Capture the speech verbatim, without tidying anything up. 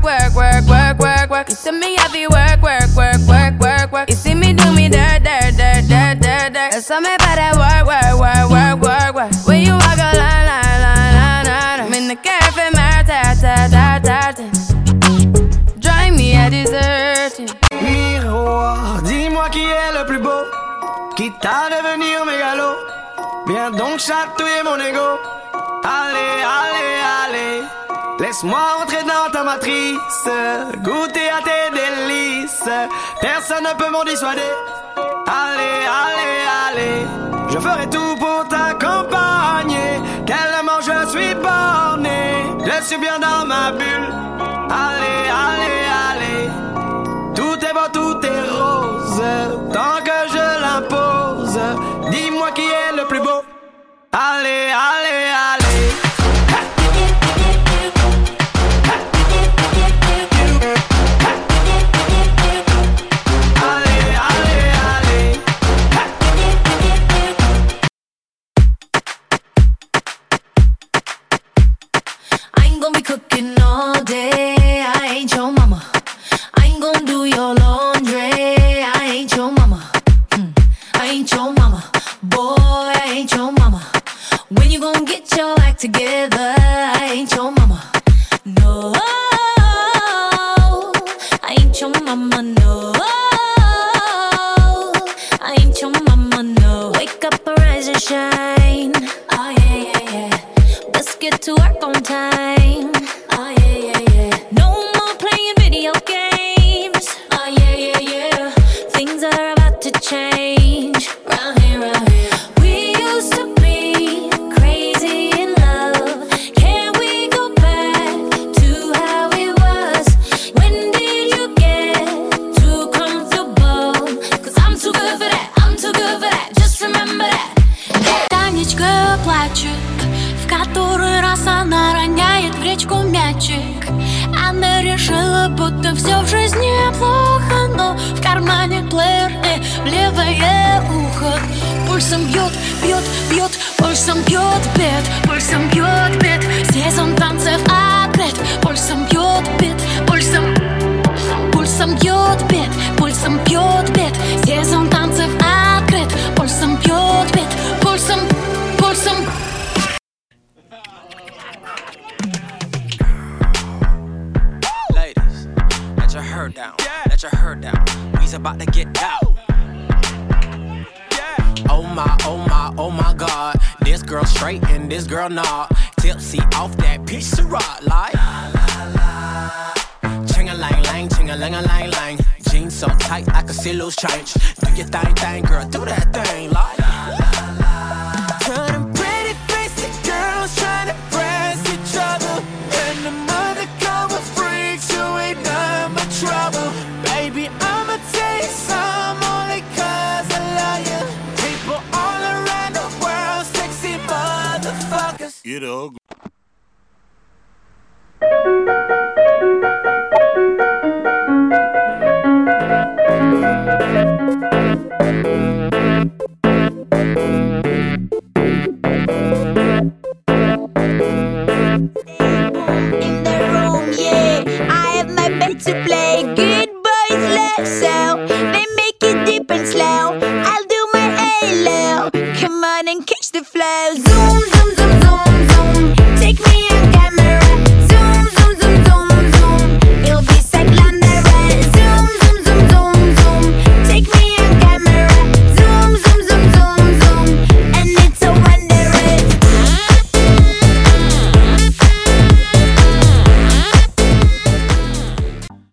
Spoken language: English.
work, work, work, work, work, work. You see me have to work, work, work, work, work, work. You see me do me dirt, dirt, dirt, dirt, dirt, dirt. That's something about that work, work, work, work, work, work. When you walk a line, line, line, line, line. I'm in the cafe, my ta, ta, ta, ta, ta. Drive me à déserter. Miroir, dis-moi qui est le plus beau, quitte à devenir mégalo. Viens donc chatouiller mon ego. Allez, allez, allez. Laisse-moi entrer dans ta matrice, goûter à tes délices. Personne ne peut m'en dissuader. Allez, allez, allez. Je ferai tout pour t'accompagner. Tellement je suis borné, je suis bien dans ma bulle. Allez, allez, allez. Tout est beau, tout est rose, tant que je l'impose. Dis-moi qui est le plus beau. Allez, allez, allez. Gonna be cooking all day. I ain't your mama. I ain't gonna do your laundry. I ain't your mama. Mm. I ain't your mama. Boy, I ain't your mama. When you gonna get your act together? I ain't your mama. No, I ain't your mama. No, I ain't your mama. No. Wake up, arise and shine. Oh yeah, yeah, yeah. Let's get to work on time. Она решила, будто все в жизни плохо, но в кармане плеер и в левое ухо пульсом бьет, бьет, бьет, пульсом бьет бит, пульсом бьет бит. Сезон танцев открыт, пульсом бьет бит, пульсом, пульсом бьет бит, пульсом бьет бит. Сезон танцев открыт, пульсом бьет бит, пульсом, пульсом. Let your hair down, let your hair down. We's about to get out. Oh my, oh my, oh my God. This girl straight and this girl not. Tipsy off that piece of rock like ching-a-lang-lang, ching-a-lang-a-lang-lang. Jeans so tight I can see loose change. Do your thing, thing, girl, do that thing like